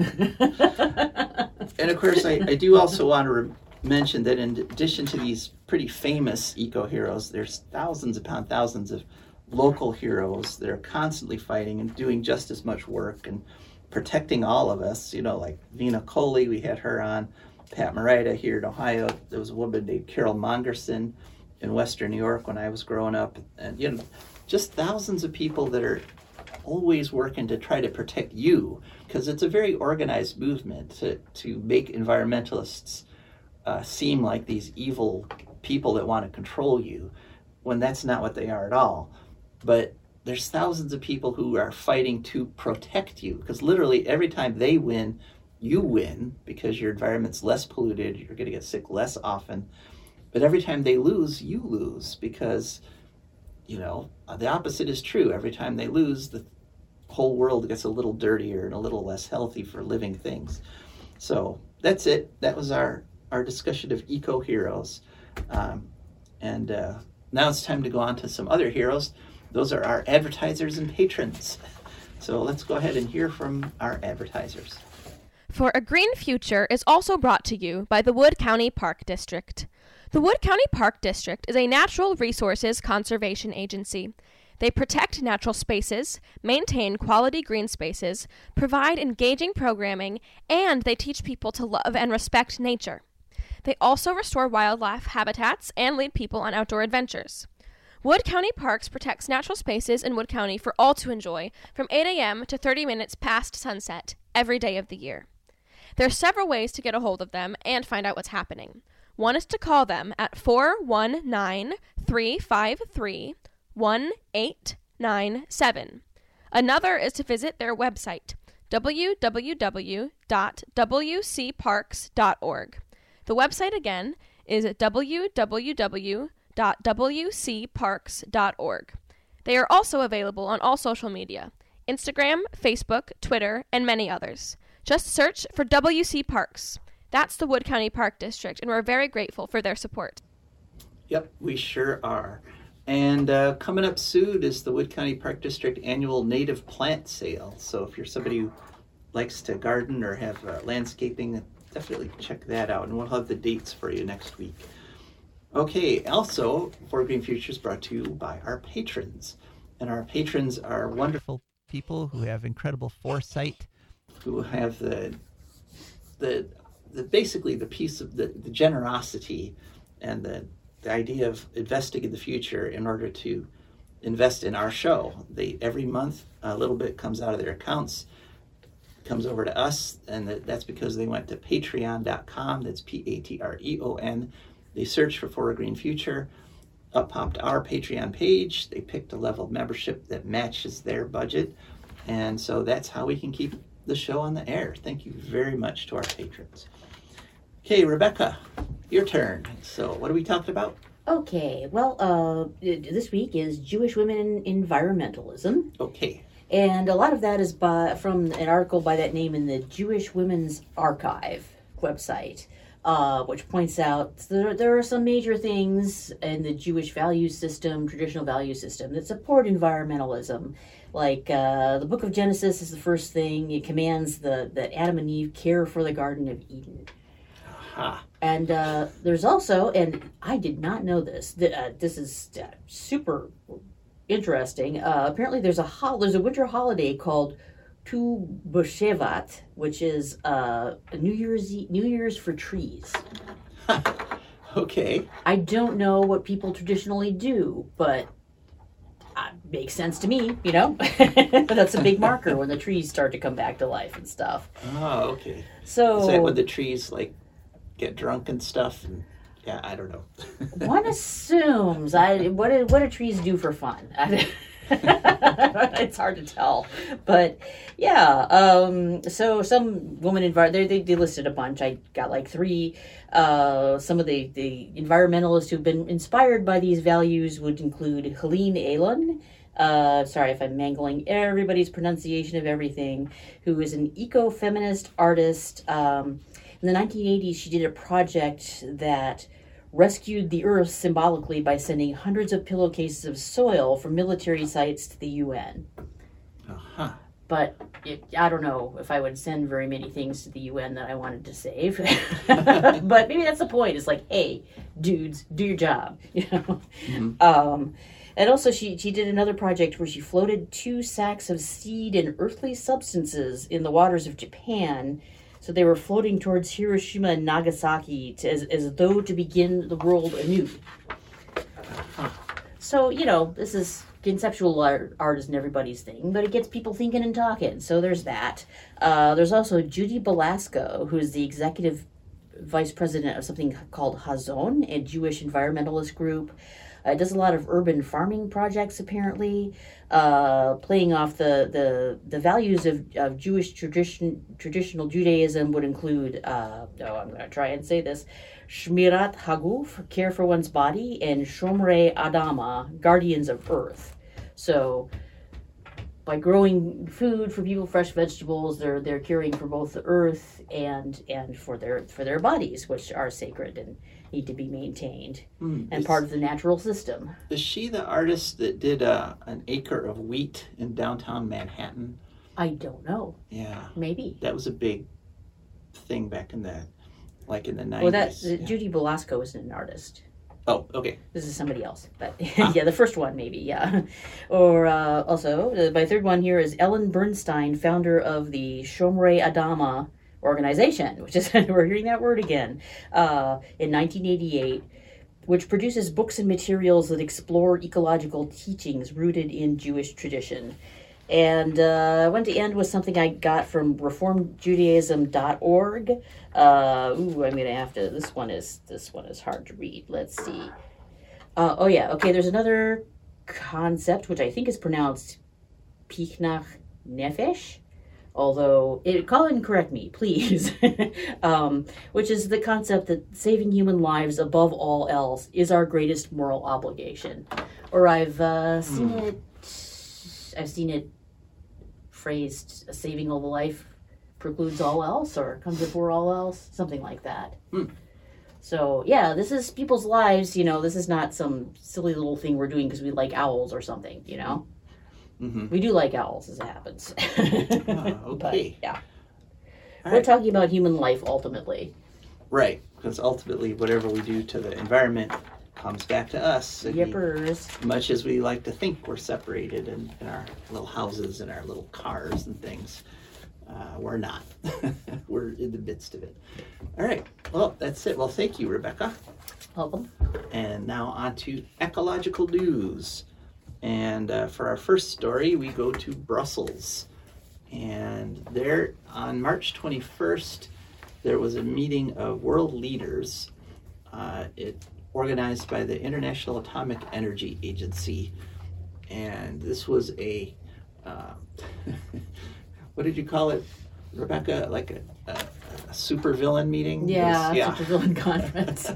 And of course, I, I do also want to re- mention that in addition to these pretty famous eco-heroes, there's thousands upon thousands of local heroes that are constantly fighting and doing just as much work and protecting all of us. You know, like Vina Coley, we had her on. Pat Morita here in Ohio. There was a woman named Carol Mongerson in Western New York when I was growing up. And, you know, just thousands of people that are always working to try to protect you, because it's a very organized movement to, to make environmentalists uh, seem like these evil people that want to control you, when that's not what they are at all. But there's thousands of people who are fighting to protect you, because literally every time they win, you win, because your environment's less polluted, you're going to get sick less often. But every time they lose, you lose, because, you know, the opposite is true. Every time they lose, the whole world gets a little dirtier and a little less healthy for living things. So that's it. That was our, our discussion of eco-heroes. Um, and uh, now it's time to go on to some other heroes. Those are our advertisers and patrons. So let's go ahead and hear from our advertisers. For a Green Future is also brought to you by the Wood County Park District. The Wood County Park District is a natural resources conservation agency. They protect natural spaces, maintain quality green spaces, provide engaging programming, and they teach people to love and respect nature. They also restore wildlife habitats and lead people on outdoor adventures. Wood County Parks protects natural spaces in Wood County for all to enjoy from eight a.m. to thirty minutes past sunset every day of the year. There are several ways to get a hold of them and find out what's happening. One is to call them at four one nine, three five three, one eight nine seven. Another is to visit their website, w w w dot w c parks dot org. The website again is w w w dot w c parks dot org. They are also available on all social media, Instagram, Facebook, Twitter, and many others. Just search for W C Parks. That's the Wood County Park District, and we're very grateful for their support. Yep, we sure are. And uh, coming up soon is the Wood County Park District annual native plant sale. So if you're somebody who likes to garden or have uh, landscaping, definitely check that out. And we'll have the dates for you next week. Okay, also, For Green Future is brought to you by our patrons. And our patrons are wonderful People who have incredible foresight, who have the, the, the basically the piece of the, the generosity and the, the idea of investing in the future in order to invest in our show. They every month a little bit comes out of their accounts, comes over to us, and that's because they went to patreon dot com. That's P A T R E O N. They searched for For a Green Future. Up popped our Patreon page. They picked a level of membership that matches their budget. And so that's how we can keep the show on the air. Thank you very much to our patrons. Okay, Rebecca, your turn. So what are we talking about? Okay, well, uh, this week is Jewish Women in Environmentalism. Okay. And a lot of that is by from an article by that name in the Jewish Women's Archive website, uh, which points out there, there are some major things in the Jewish value system, traditional value system, that support environmentalism. Like uh, the book of Genesis is the first thing. It commands the, that Adam and Eve care for the Garden of Eden. Aha. And uh, there's also, and I did not know this, th- uh, this is uh, super interesting. Uh, apparently there's a ho- there's a winter holiday called Tu B'Shevat, which is uh, a New Year's e- New Year's for trees. Okay. I don't know what people traditionally do, but uh, makes sense to me, you know? That's a big marker when the trees start to come back to life and stuff. Oh, okay. So Is that when the trees, like, get drunk and stuff? And yeah, I don't know. one assumes, I what do, what do trees do for fun? It's hard to tell, but yeah. Um, so some woman envir- they, they they listed a bunch. I got like three. Uh, some of the, the environmentalists who've been inspired by these values would include Helene Allen, uh, sorry if I'm mangling everybody's pronunciation of everything, who is an eco-feminist artist. Um, in the nineteen eighties, she did a project that rescued the Earth symbolically by sending hundreds of pillowcases of soil from military sites to the U N. Uh-huh. But it, I don't know if I would send very many things to the U N that I wanted to save. But maybe that's the point. It's like, hey, dudes, do your job. You know. Mhm. Um, and also, she she did another project where she floated two sacks of seed and earthly substances in the waters of Japan. So they were floating towards Hiroshima and Nagasaki to, as as though to begin the world anew. So you know, this is. Conceptual art, art isn't everybody's thing, but it gets people thinking and talking. So there's that. Uh, there's also Judy Belasco, who is the executive vice president of something called Hazon, a Jewish environmentalist group. Uh, it does a lot of urban farming projects, apparently, uh, playing off the, the, the values of, of Jewish tradition. Traditional Judaism would include, uh, oh, I'm going to try and say this, Shmirat Haguf, care for one's body, and Shomrei Adama, guardians of earth. So, by growing food for people, fresh vegetables, they're they're caring for both the earth and and for their for their bodies, which are sacred and need to be maintained Mm, and is, part of the natural system. is she the artist that did uh, an acre of wheat in downtown Manhattan? I don't know. Yeah, Maybe. that was a big thing back in the, like in the nineties. Well, that yeah. Judy Belasco isn't an artist. Oh, okay. This is somebody else, but yeah, the first one maybe, yeah. Or uh, also, uh, my third one here is Ellen Bernstein, founder of the Shomrei Adama organization, which is we're hearing that word again, uh, in nineteen eighty-eight, which produces books and materials that explore ecological teachings rooted in Jewish tradition. And uh, I want to end with something I got from reformed judaism dot org. Uh, ooh, I'm gonna have to. This one is this one is hard to read. Let's see. Uh, oh yeah, okay. There's another concept which I think is pronounced Pichnach Nefesh, although it call and correct me, please. um, which is the concept that saving human lives above all else is our greatest moral obligation. Or I've uh, seen Hmm. it. I've seen it phrased, saving all the life precludes all else, or comes before all else, something like that. Hmm. So, yeah, this is people's lives, you know, this is not some silly little thing we're doing because we like owls or something, you know? Mm-hmm. We do like owls, as it happens. Ah, But, okay. yeah. All We're right. talking about human life, ultimately. Right, because ultimately whatever we do to the environment comes back to us. And we- Yippers. much as we like to think we're separated in, in our little houses and our little cars and things, uh, we're not. We're in the midst of it. All right, well, that's it. Well, thank you, Rebecca. Welcome. And now on to ecological news. And uh, for our first story, we go to Brussels. And there, on March twenty-first, there was a meeting of world leaders. Uh, it organized by the International Atomic Energy Agency. And this was a, uh, what did you call it, Rebecca? Like a, a, a supervillain meeting? Yeah, It was- such a villain conference.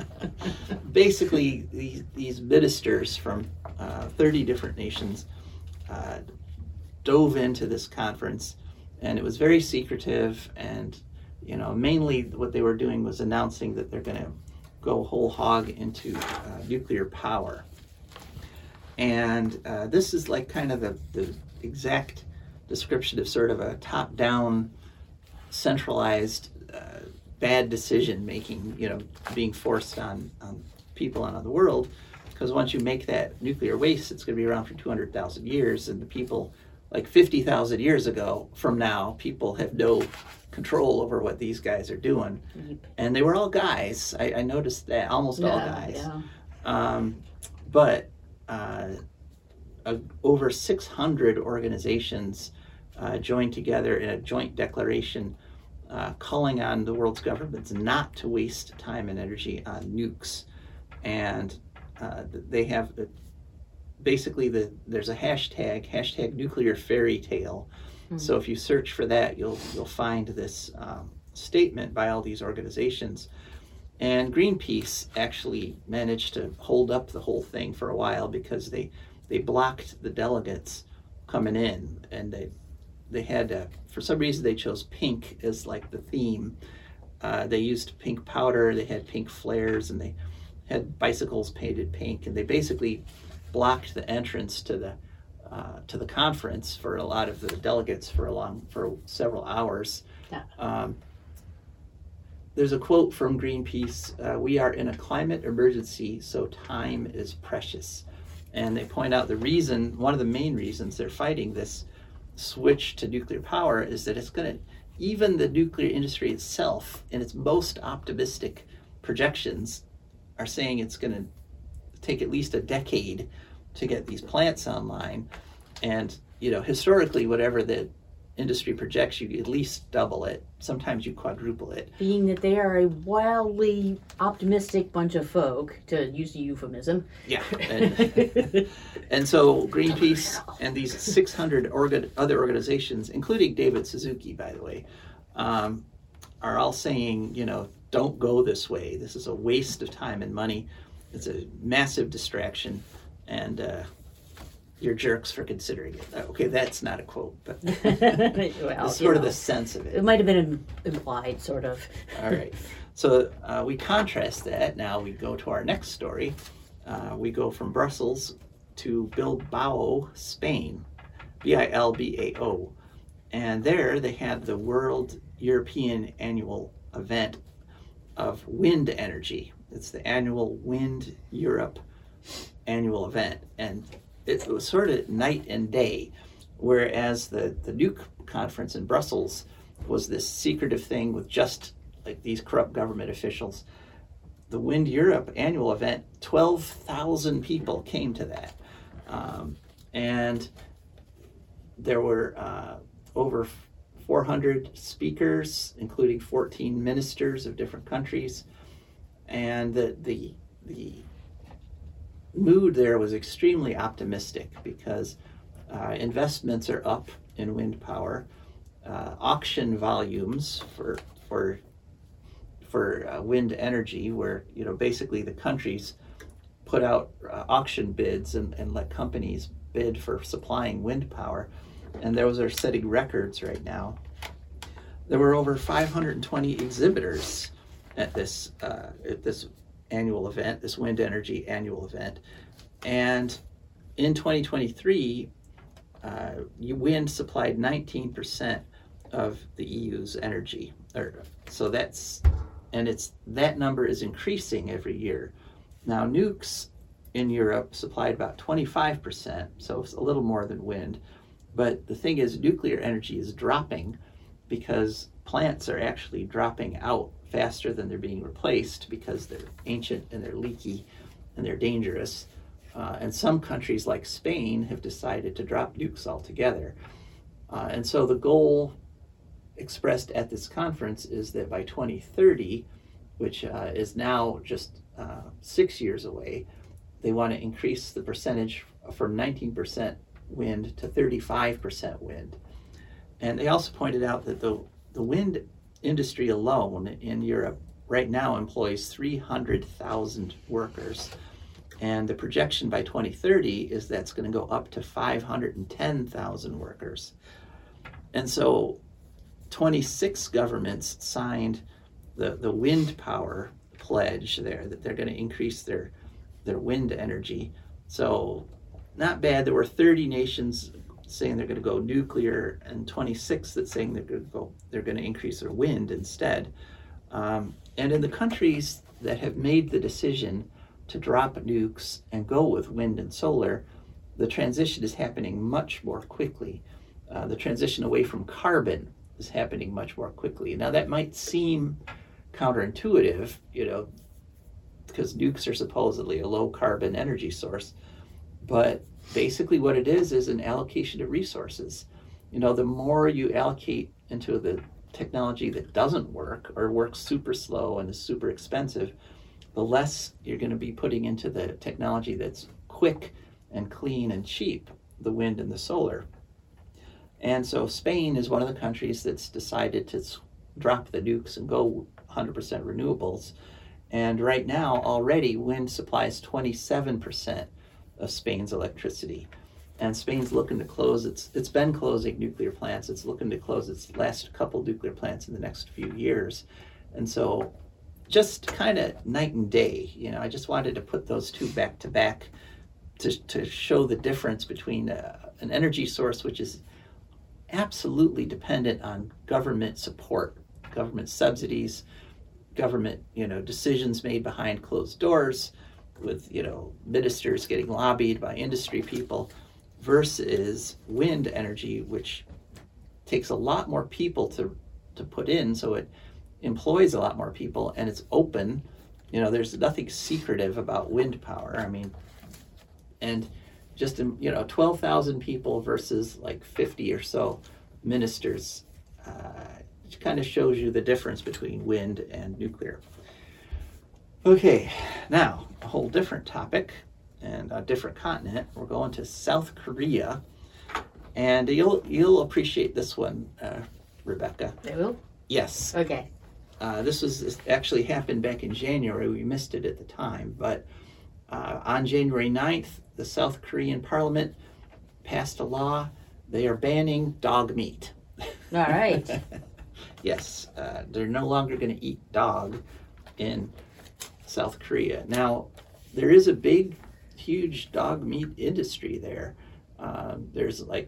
Basically, these, these ministers from uh, thirty different nations uh, dove into this conference, and it was very secretive. And you know, mainly what they were doing was announcing that they're going to go whole hog into uh, nuclear power. And uh, this is like kind of the, the exact description of sort of a top-down, centralized, uh, bad decision making, you know, being forced on, on people and on the world. Because once you make that nuclear waste, it's going to be around for two hundred thousand years, and the people, like fifty thousand years ago from now, people have no control over what these guys are doing. Yep. And they were all guys. I, I noticed that, almost all Yeah, guys. yeah. Um, but uh, uh, over six hundred organizations uh, joined together in a joint declaration uh, calling on the world's governments not to waste time and energy on nukes. And uh, they have uh, basically the there's a hashtag hashtag nuclear fairy tale. Hmm. So if you search for that, you'll you'll find this um, statement by all these organizations. And Greenpeace actually managed to hold up the whole thing for a while because they they blocked the delegates coming in, and they they had uh, for some reason they chose pink as like the theme. Uh, they used pink powder, they had pink flares, and they had bicycles painted pink, and they basically blocked the entrance to the uh, to the conference for a lot of the delegates for a long for several hours. Yeah. Um, there's a quote from Greenpeace: uh, "We are in a climate emergency, so time is precious." And they point out the reason, one of the main reasons they're fighting this switch to nuclear power is that it's going to, even the nuclear industry itself, in its most optimistic projections, are saying it's going to take at least a decade to get these plants online. And, you know, historically, whatever the industry projects, you at least double it. Sometimes you quadruple it. Being that they are a wildly optimistic bunch of folk, to use a euphemism. Yeah. And, and so Greenpeace and these six hundred orga- other organizations, including David Suzuki, by the way, um, are all saying, you know, don't go this way. This is a waste of time and money. It's a massive distraction, and uh, you're jerks for considering it. Okay, that's not a quote, but Well, it's you sort of know, the sense of it. It might have been im- implied, sort of. All right. So uh, we contrast that. Now we go to our next story. Uh, we go from Brussels to Bilbao, Spain, B I L B A O. And there they had the World European Annual Event of Wind Energy. It's the annual Wind Europe annual event. And it was sort of night and day, whereas the, the Nuke conference in Brussels was this secretive thing with just like these corrupt government officials. The Wind Europe annual event, twelve thousand people came to that. Um, and there were uh, over four hundred speakers, including fourteen ministers of different countries. And the, the, the mood there was extremely optimistic because uh, investments are up in wind power. Uh, auction volumes for for for uh, wind energy, where you know basically the countries put out uh, auction bids and, and let companies bid for supplying wind power, and those are setting records right now. There were over five hundred twenty exhibitors at this uh, at this annual event, this wind energy annual event, and in twenty twenty-three, uh, wind supplied nineteen percent of the E U's energy, or so that's, and it's that number is increasing every year. Now nukes in Europe supplied about twenty-five percent, so it's a little more than wind. But the thing is, nuclear energy is dropping because plants are actually dropping out faster than they're being replaced because they're ancient and they're leaky and they're dangerous. Uh, and some countries like Spain have decided to drop nukes altogether. Uh, and so the goal expressed at this conference is that by twenty thirty, which uh, is now just uh, six years away, they want to increase the percentage from nineteen percent wind to thirty-five percent wind. And they also pointed out that the, the wind industry alone in Europe right now employs three hundred thousand workers. And the projection by twenty thirty is that's going to go up to five hundred ten thousand workers. And so twenty-six governments signed the, the wind power pledge there, that they're going to increase their, their wind energy. So not bad. There were thirty nations saying they're going to go nuclear, and twenty-six that saying they're going to go, they're going to increase their wind instead. Um, and in the countries that have made the decision to drop nukes and go with wind and solar, the transition is happening much more quickly. Uh, the transition away from carbon is happening much more quickly. Now that might seem counterintuitive, you know, because nukes are supposedly a low carbon energy source, but basically what it is is an allocation of resources. You know, the more you allocate into the technology that doesn't work or works super slow and is super expensive, the less you're going to be putting into the technology that's quick and clean and cheap, the wind and the solar. And so Spain is one of the countries that's decided to drop the nukes and go one hundred percent renewables. And right now, already, wind supplies twenty-seven percent of Spain's electricity. And Spain's looking to close its, it's been closing nuclear plants. It's looking to close its last couple nuclear plants in the next few years. And so just kind of night and day, you know, I just wanted to put those two back to back to, to show the difference between uh, an energy source which is absolutely dependent on government support, government subsidies, government, you know, decisions made behind closed doors with, you know, ministers getting lobbied by industry people, versus wind energy, which takes a lot more people to to put in, so it employs a lot more people, and it's open. You know, there's nothing secretive about wind power. I mean, and just, you know, twelve thousand people versus like fifty or so ministers, uh, it kind of shows you the difference between wind and nuclear. Okay, now a whole different topic and a different continent. We're going to South Korea, and you'll you'll appreciate this one, uh, Rebecca. I will? Yes. Okay. Uh, this was this actually happened back in January. We missed it at the time, but uh, on January ninth, the South Korean Parliament passed a law. They are banning dog meat. All right. Yes, uh, they're no longer going to eat dog in South Korea. Now, there is a big, huge dog meat industry there. Um, there's like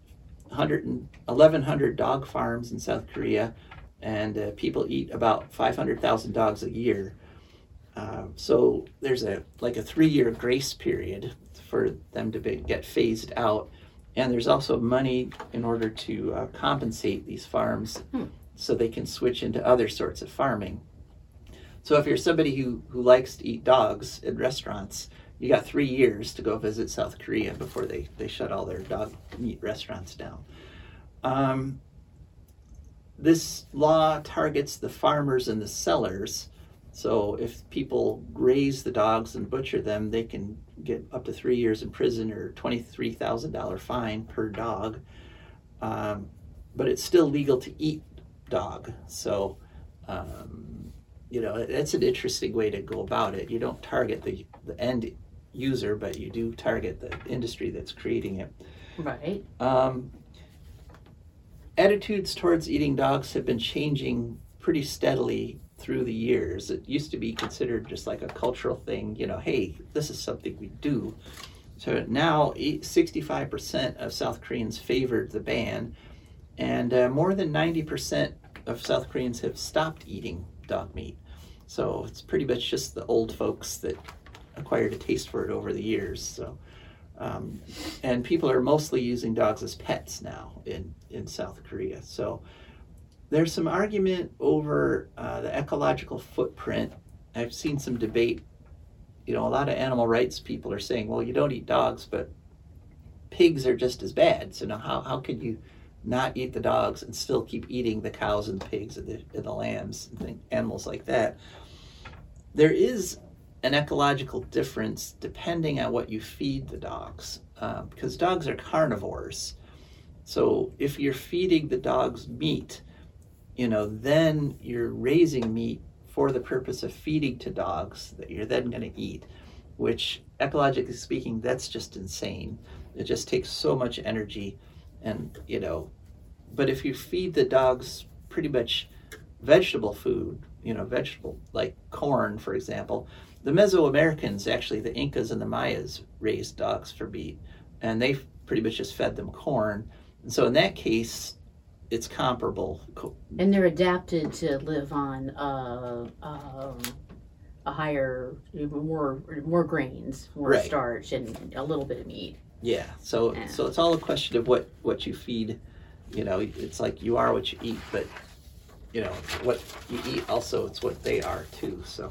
eleven hundred dog farms in South Korea, and uh, people eat about five hundred thousand dogs a year. Uh, so there's a like a three-year grace period for them to be, get phased out, and there's also money in order to uh, compensate these farms hmm. so they can switch into other sorts of farming. So if you're somebody who, who likes to eat dogs in restaurants, you got three years to go visit South Korea before they, they shut all their dog meat restaurants down. Um, this law targets the farmers and the sellers. So if people raise the dogs and butcher them, they can get up to three years in prison or twenty-three thousand dollars fine per dog. Um, but it's still legal to eat dog. So, um, you know, it's an interesting way to go about it. You don't target the, the end user, but you do target the industry that's creating it. Right. Um, attitudes towards eating dogs have been changing pretty steadily through the years. It used to be considered just like a cultural thing, you know, hey, this is something we do. So now sixty-five percent of South Koreans favored the ban, and uh, more than ninety percent of South Koreans have stopped eating dog meat. So it's pretty much just the old folks that acquired a taste for it over the years. So, um, and people are mostly using dogs as pets now in, in South Korea. So there's some argument over uh, the ecological footprint. I've seen some debate. You know, a lot of animal rights people are saying, well, you don't eat dogs, but pigs are just as bad. So now how, how could you not eat the dogs and still keep eating the cows and the pigs and the, and the lambs and things, animals like that? There is an ecological difference depending on what you feed the dogs, uh, because dogs are carnivores. So if you're feeding the dogs meat, you know, then you're raising meat for the purpose of feeding to dogs that you're then going to eat, which ecologically speaking, that's just insane. It just takes so much energy, and, you know, but if you feed the dogs pretty much vegetable food, you know, vegetable, like corn, for example, the Mesoamericans, actually the Incas and the Mayas raised dogs for meat, and they pretty much just fed them corn. And so in that case, it's comparable. And they're adapted to live on uh, um, a higher, more more grains, more Right. starch, and a little bit of meat. Yeah. So Yeah. so it's all a question of what, what you feed. You know, it's like you are what you eat, but, you know, what you eat also, it's what they are too. So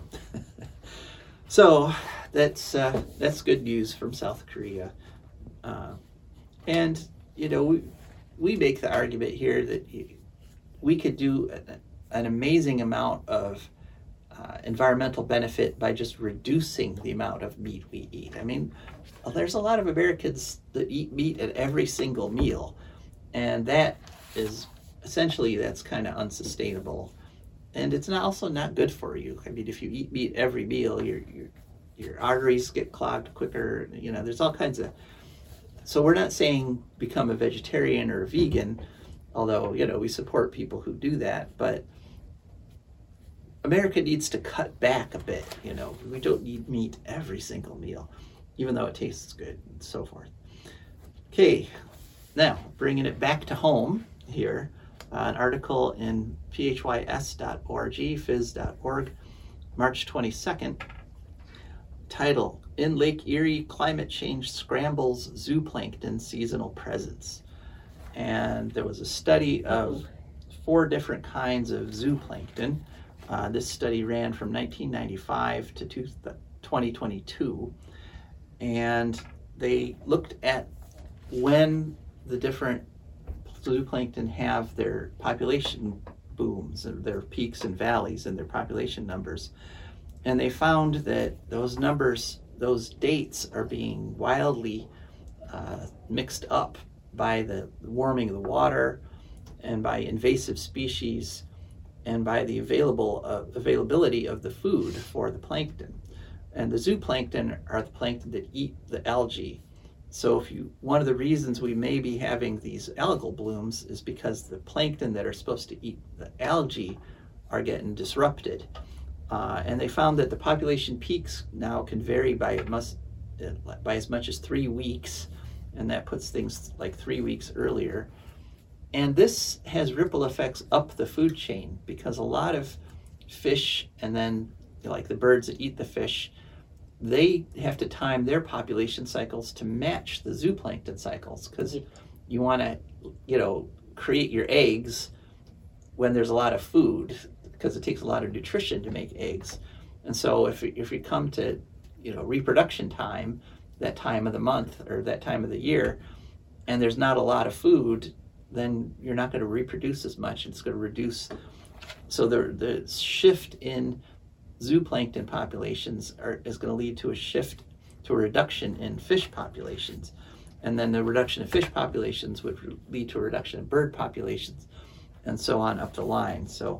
so that's uh, that's good news from South Korea. Uh, and, you know, we, we make the argument here that we could do an, an amazing amount of uh, environmental benefit by just reducing the amount of meat we eat. I mean, there's a lot of Americans that eat meat at every single meal, and that is essentially, that's kind of unsustainable, and it's not also not good for you. I mean, if you eat meat every meal, you're you're your arteries get clogged quicker. You know, there's all kinds of. So we're not saying become a vegetarian or a vegan, although, you know, we support people who do that. But America needs to cut back a bit. You know, we don't need meat every single meal, even though it tastes good and so forth. Okay, now bringing it back to home here, uh, an article in P H Y S dot org, phys dot org, March twenty-second, title, In Lake Erie, Climate Change Scrambles Zooplankton Seasonal Presence. And there was a study of four different kinds of zooplankton. Uh, this study ran from nineteen ninety-five to twenty twenty-two. And they looked at when the different zooplankton have their population booms, and their peaks and valleys and their population numbers. And they found that those numbers, those dates are being wildly uh, mixed up by the warming of the water and by invasive species and by the available uh, availability of the food for the plankton. And the zooplankton are the plankton that eat the algae. So if you, one of the reasons we may be having these algal blooms is because the plankton that are supposed to eat the algae are getting disrupted. Uh, and they found that the population peaks now can vary by, must, by as much as three weeks, and that puts things like three weeks earlier. And this has ripple effects up the food chain, because a lot of fish, and then you know, like the birds that eat the fish, they have to time their population cycles to match the zooplankton cycles, because you want to, you know, create your eggs when there's a lot of food, because it takes a lot of nutrition to make eggs. And so if if we come to, you know, reproduction time, that time of the month or that time of the year, and there's not a lot of food, then you're not going to reproduce as much. It's going to reduce. So the the shift in zooplankton populations are, is going to lead to a shift to a reduction in fish populations. And then the reduction in fish populations would lead to a reduction in bird populations, and so on up the line. So,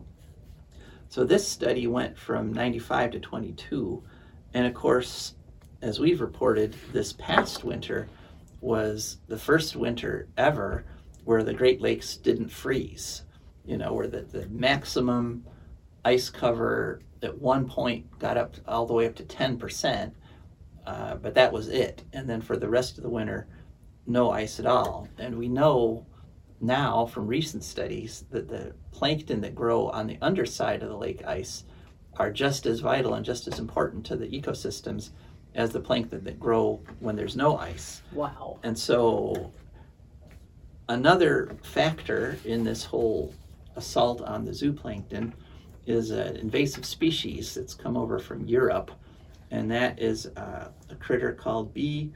so this study went from ninety-five to twenty-two. And of course, as we've reported, this past winter was the first winter ever where the Great Lakes didn't freeze, you know, where the, the maximum ice cover at one point got up all the way up to ten percent, uh, but that was it. And then for the rest of the winter, no ice at all. And we know now from recent studies that the plankton that grow on the underside of the lake ice are just as vital and just as important to the ecosystems as the plankton that grow when there's no ice. Wow. And so another factor in this whole assault on the zooplankton is an invasive species that's come over from Europe, and that is uh, a critter called B.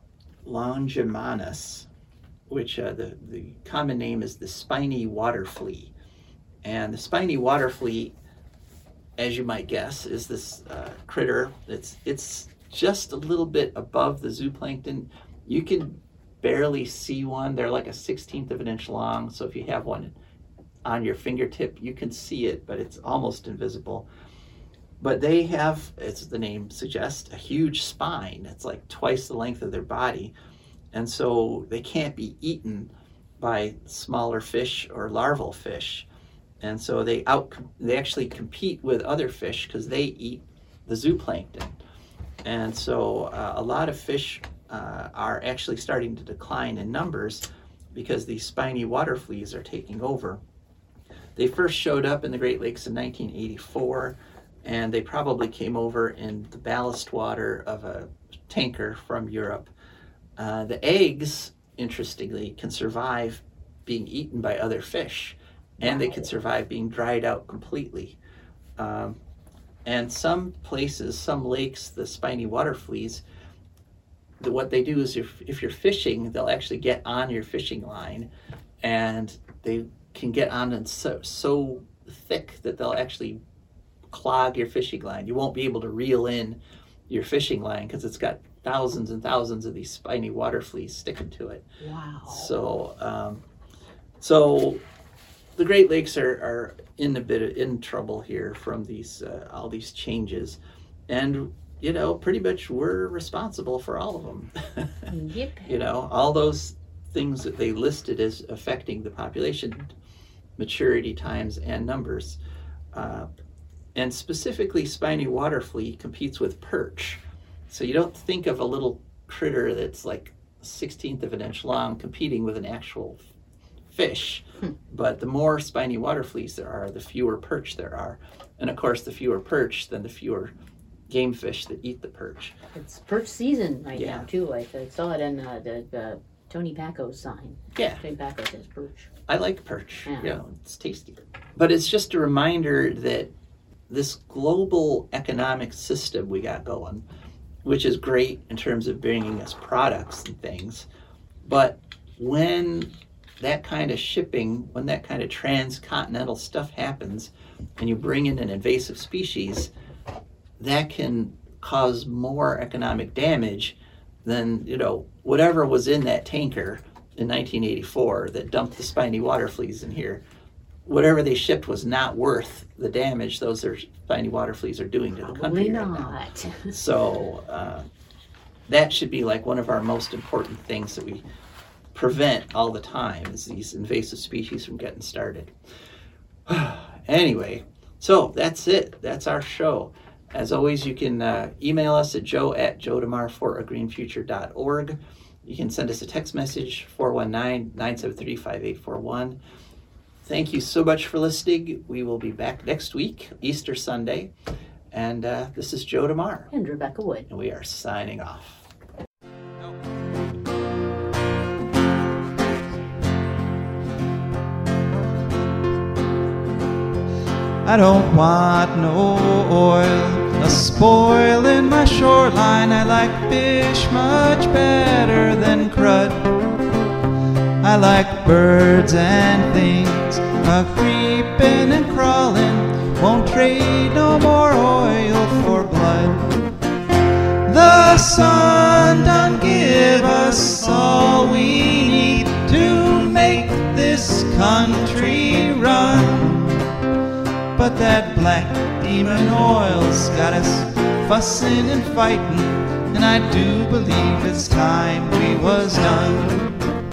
longimanus, which uh, the, the common name is the spiny water flea. And the spiny water flea, as you might guess, is this uh, critter that's it's just a little bit above the zooplankton. You can barely see one. They're like a sixteenth of an inch long, so if you have one on your fingertip, you can see it, but it's almost invisible. But they have, as the name suggests, a huge spine. It's like twice the length of their body. And so they can't be eaten by smaller fish or larval fish. And so they out they actually compete with other fish because they eat the zooplankton. And so uh, a lot of fish uh, are actually starting to decline in numbers because these spiny water fleas are taking over. They first showed up in the Great Lakes in nineteen eighty-four, and they probably came over in the ballast water of a tanker from Europe. Uh, the eggs, interestingly, can survive being eaten by other fish, and they can survive being dried out completely. Um, and some places, some lakes, the spiny water fleas, the, what they do is if, if you're fishing, they'll actually get on your fishing line, and they can get on and so, so thick that they'll actually clog your fishing line. You won't be able to reel in your fishing line because it's got thousands and thousands of these spiny water fleas sticking to it. Wow. So, um, so the Great Lakes are, are in a bit of, in trouble here from these uh, all these changes, and you know, pretty much we're responsible for all of them. Yep. You know, all those things that they listed as affecting the population, maturity times and numbers. Uh, and specifically, spiny water flea competes with perch. So you don't think of a little critter that's like a sixteenth of an inch long competing with an actual fish. Hmm. But the more spiny water fleas there are, the fewer perch there are. And of course, the fewer perch, then the fewer game fish that eat the perch. It's perch season right Yeah. now too. I, I saw it in uh, the, the Tony Paco's sign. Yeah. Tony Paco says perch. I like perch. Yeah. You know, it's tasty. But it's just a reminder that this global economic system we got going, which is great in terms of bringing us products and things, but when that kind of shipping, when that kind of transcontinental stuff happens, and you bring in an invasive species, that can cause more economic damage than, you know, whatever was in that tanker in nineteen eighty-four that dumped the spiny water fleas in here. Whatever they shipped was not worth the damage those are, spiny water fleas are doing to the Probably country right now. not. So uh, that should be like one of our most important things that we prevent all the time, is these invasive species from getting started. Anyway, so that's it. That's our show. As always, you can uh, email us at joe at joe demar for a green future dot org. You can send us a text message, four one nine, nine seven three, five eight four one. Thank you so much for listening. We will be back next week, Easter Sunday. And uh, this is Joe DeMar. And Rebecca Wood. And we are signing off. I don't want no oil, a spoil in my shoreline. I like fish much better than crud. I like birds and things a creeping and crawling. Won't trade no more oil for blood. The sun done give us all we need to make this country run. But that black demon oil's got us fussing and fighting, and I do believe it's time we was done.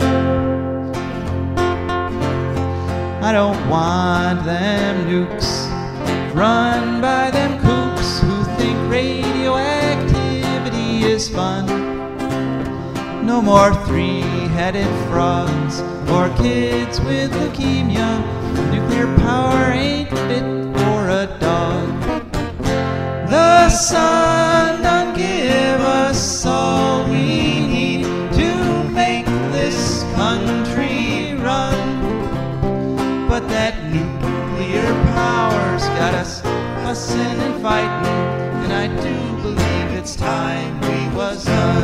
I don't want them nukes run by them kooks who think radioactivity is fun. No more three-headed frogs or kids with leukemia. Nuclear power ain't fit for a dog. The sun done give us all we need to make this country run. But that nuclear power's got us fussing and fighting, and I do believe it's time we was done.